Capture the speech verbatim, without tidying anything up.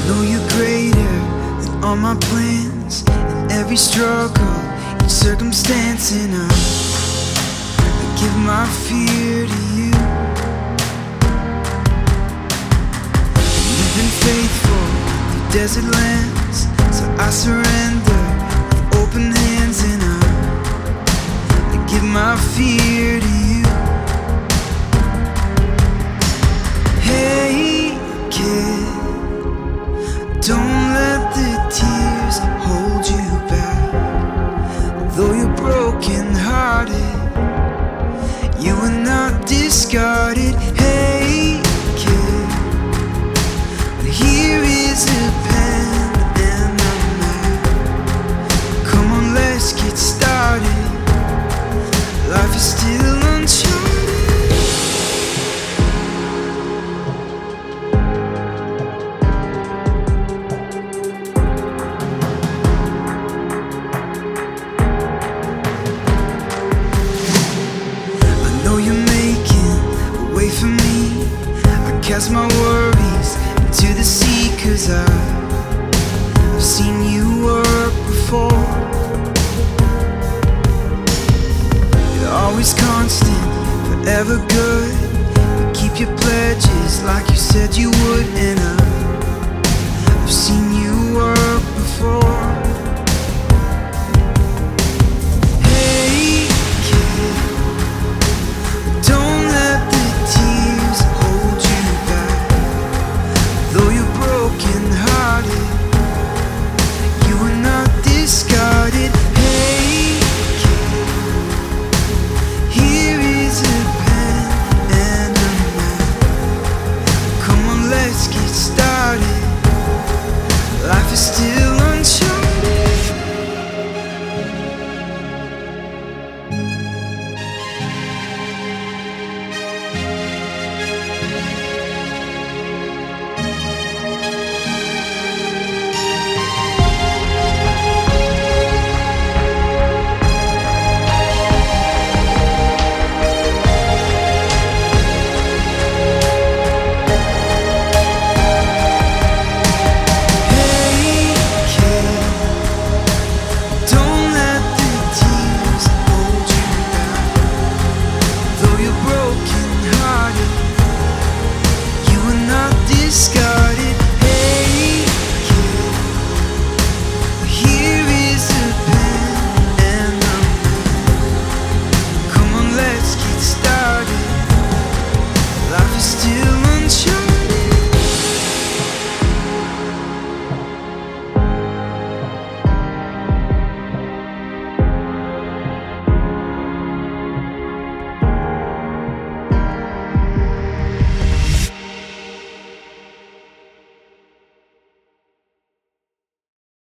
know you're greater than all my plans, and every struggle, each circumstance, and I, I give my fear to you. You've been faithful through desert lands, so I surrender with open hands, and I, I give my fear to you. Hey kid, don't let the tears hold you back. Though you're broken hearted, you are not discarded. Hey kid, but here is a pen and a map. Come on, let's get started. Life is still uncharted. For me, I cast my worries into the sea, 'cause I've seen you work before. You're always constant, forever good. You keep your pledges like you said you would, and I